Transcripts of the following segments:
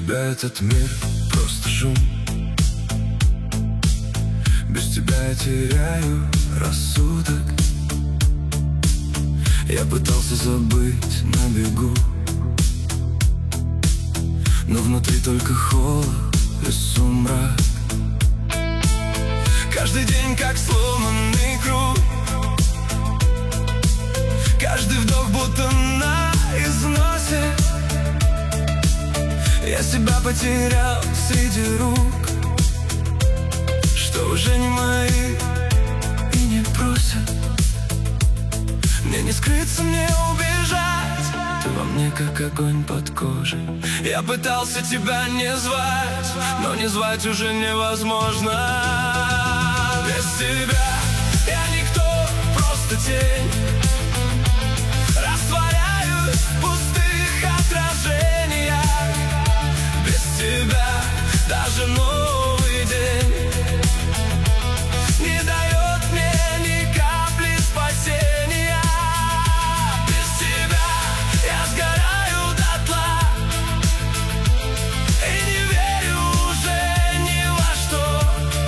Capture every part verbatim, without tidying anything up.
тебя этот мир просто шум. Без тебя я теряю рассудок. Я пытался забыть на бегу, но внутри только холод и сумрак. Каждый день как сломанный круг, каждый вдох будто на износе. Я себя потерял среди рук, что уже не мои и не просят. Мне не скрыться, мне убежать. Ты во мне как огонь под кожей. Я пытался тебя не звать, но не звать уже невозможно. Без тебя я никто, просто тень. Растворяюсь в пустых отражениях. Без тебя даже новый день не дает мне ни капли спасения. Без тебя я сгораю дотла и не верю уже ни во что.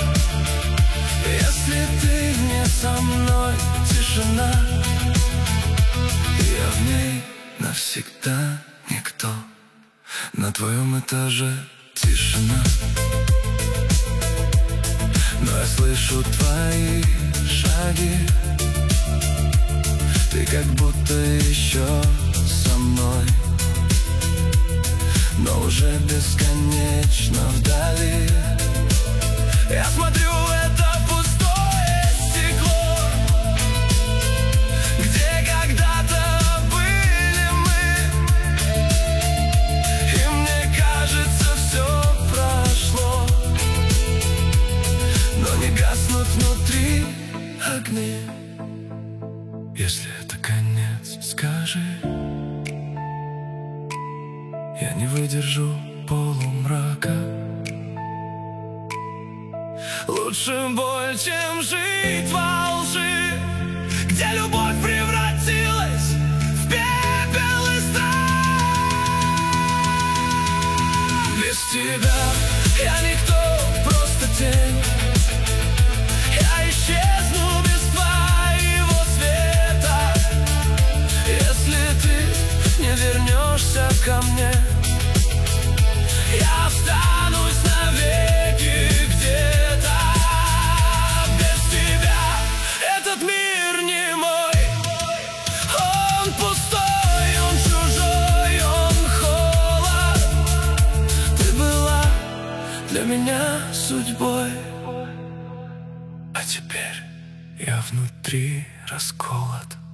Если ты не со мной, тишина, я в ней навсегда никто. На твоем этаже тишина, но я слышу твои шаги. Ты как будто еще со мной, но уже бесконечно вдали. Я смотрю в это пустое стекло, где когда-то были мы, и мне кажется, все прошло, но не гаснут внутри огни. Если это конец, скажи, я не выдержу полумрака. Лучше боль, чем жить во лжи, где любовь превратилась в пепел и страх. Без тебя я никто, просто тень. Я исчезну без твоего света. Если ты не вернешься ко мне, я останусь навеки где-то. Без тебя этот мир не мой. Он пустой, он чужой, он холод. Ты была для меня судьбой, а теперь я внутри расколот.